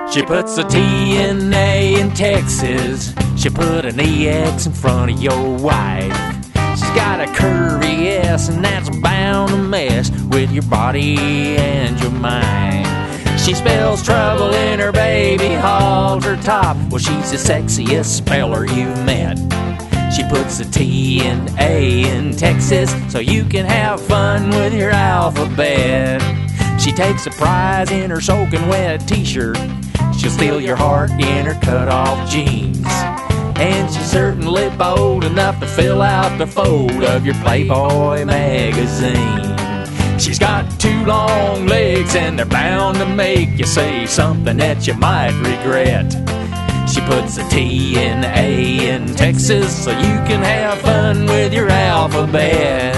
She puts a T and A in Texas. She put an EX in front of your wife. She's got a curvy S, and that's bound to mess with your body and your mind. She spells trouble in her baby halter top. Well, she's the sexiest speller you've met. She puts a T and A in Texas so you can have fun with your alphabet. She takes a prize in her soaking wet t-shirt. She'll steal your heart in her cut-off jeans. And she's certainly bold enough to fill out the fold of your Playboy magazine. She's got two long legs and they're bound to make you say something that you might regret. She puts a T and A in Texas so you can have fun with your alphabet.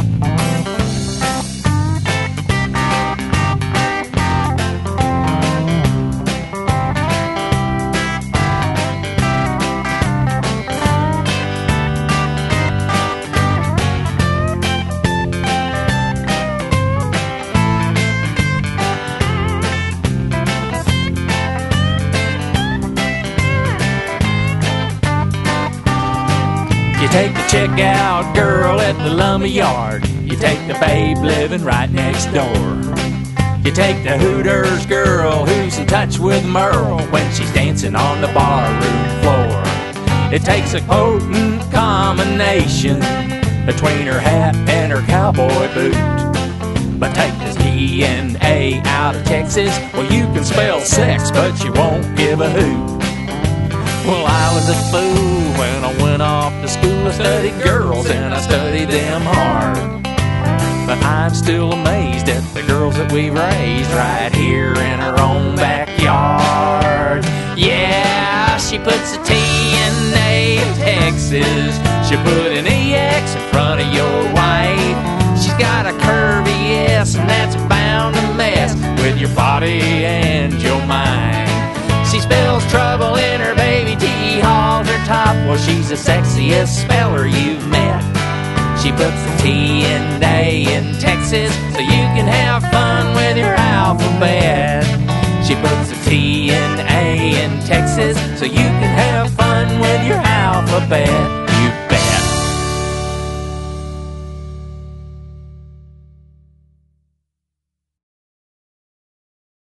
You take the checkout girl at the lumber yard. You take the babe living right next door. You take the Hooters girl who's in touch with Merle when she's dancing on the barroom floor. It takes a potent combination between her hat and her cowboy boot. But take this T and A out of Texas, well, you can spell sex, but you won't give a hoot. Well, I was a fool when I went off to school. I studied girls and I studied them hard. But I'm still amazed at the girls that we've raised right here in our own backyard. Yeah, she puts a T and A in Texas. She put an EX in front of your wife. She's got a curvy S, and that's bound to mess with your body and your mind. She spells trouble in her baby T halter top. Well, she's the sexiest speller you've met. She puts the T and A in Texas so you can have fun with your alphabet. She puts the T and A in Texas so you can have fun with your alphabet.